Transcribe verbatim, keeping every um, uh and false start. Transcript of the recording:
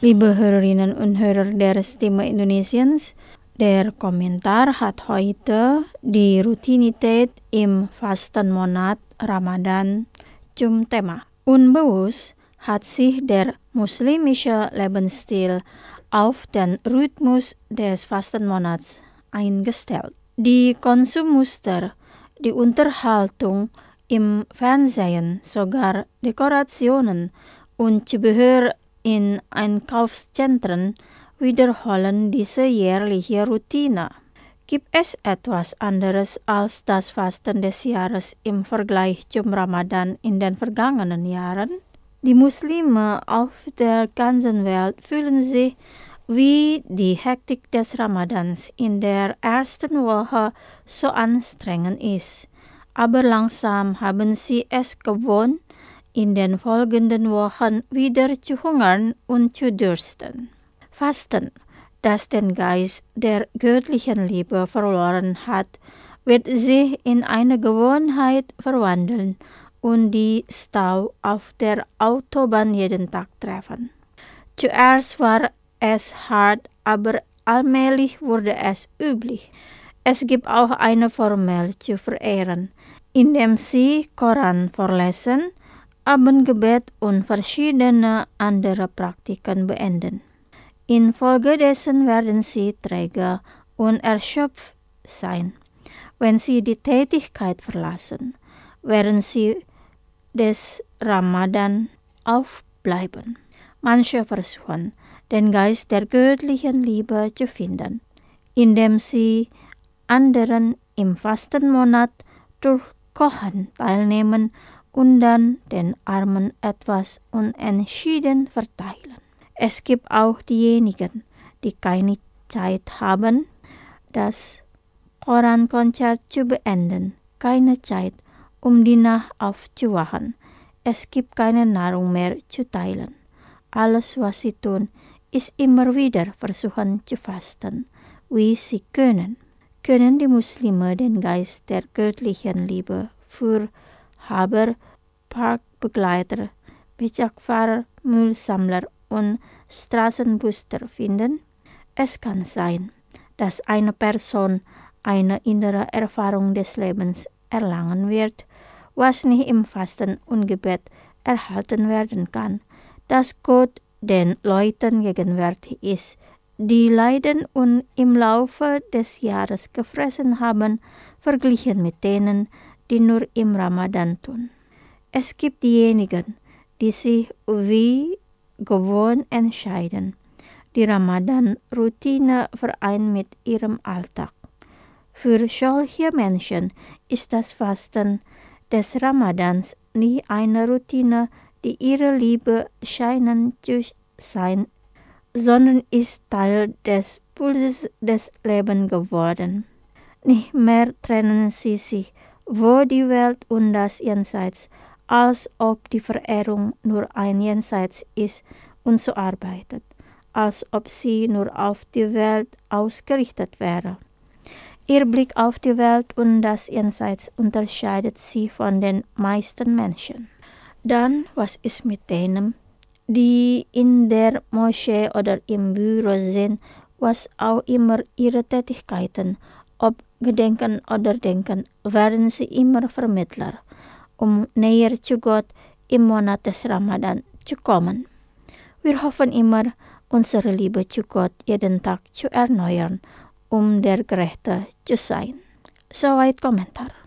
Liebe Hörerinnen und Hörer der Stimme Indonesiens, der Kommentar hat heute die Routinität im Fastenmonat Ramadan zum Thema. Unbewusst hat sich der muslimische Lebensstil auf den Rhythmus des Fastenmonats eingestellt. Die Konsummuster, die Unterhaltung im Fernsehen, sogar Dekorationen und Zubehör in Einkaufszentren wiederholen diese jährliche Routine. Gibt es etwas anderes als das Fasten des Jahres im Vergleich zum Ramadan in den vergangenen Jahren? Die Muslime auf der ganzen Welt fühlen sich, wie die Hektik des Ramadans in der ersten Woche so anstrengend ist. Aber langsam haben sie es gewohnt, in den folgenden Wochen wieder zu hungern und zu dürsten. Fasten, das den Geist der göttlichen Liebe verloren hat, wird sich in eine Gewohnheit verwandeln und die Stau auf der Autobahn jeden Tag treffen. Zuerst war es hart, aber allmählich wurde es üblich. Es gibt auch eine Formel zu verehren, indem sie Koran vorlesen, Abendgebet und verschiedene andere Praktiken beenden. Infolgedessen werden sie träge und erschöpft sein. Wenn sie die Tätigkeit verlassen, werden sie des Ramadan aufbleiben. Manche versuchen, den Geist der göttlichen Liebe zu finden, indem sie anderen im Fastenmonat durch Kochen teilnehmen und dann den Armen etwas unentschieden verteilen. Es gibt auch diejenigen, die keine Zeit haben, das Korankonzert zu beenden, keine Zeit, um die Nacht aufzuwachen. Es gibt keine Nahrung mehr zu teilen. Alles, was sie tun, ist immer wieder versuchen zu fasten, wie sie können. Können die Muslime den Geist der göttlichen Liebe für Haber, Parkbegleiter, Bejackfahrer, Müllsammler und Straßenbuster finden? Es kann sein, dass eine Person eine innere Erfahrung des Lebens erlangen wird, was nicht im Fasten und Gebet erhalten werden kann, dass Gott den Leuten gegenwärtig ist, die leiden und im Laufe des Jahres gefressen haben, verglichen mit denen, die nur im Ramadan tun. Es gibt diejenigen, die sich wie gewohnt entscheiden, die Ramadan-Routine vereint mit ihrem Alltag. Für solche Menschen ist das Fasten des Ramadans nie eine Routine, die ihre Liebe scheinen zu sein, sondern ist Teil des Pulses des Lebens geworden. Nicht mehr trennen sie sich, wo die Welt und das Jenseits, als ob die Verehrung nur ein Jenseits ist und so arbeitet, als ob sie nur auf die Welt ausgerichtet wäre. Ihr Blick auf die Welt und das Jenseits unterscheidet sie von den meisten Menschen. Dann, was ist mit denen, die in der Moschee oder im Büro sind, was auch immer ihre Tätigkeiten, ob Gedenken oder Denken, werden sie immer Vermittler, um näher zu Gott im Monat des Ramadan zu kommen. Wir hoffen immer, unsere Liebe zu Gott jeden Tag zu erneuern, um der Gerechte zu sein. Soweit Kommentar.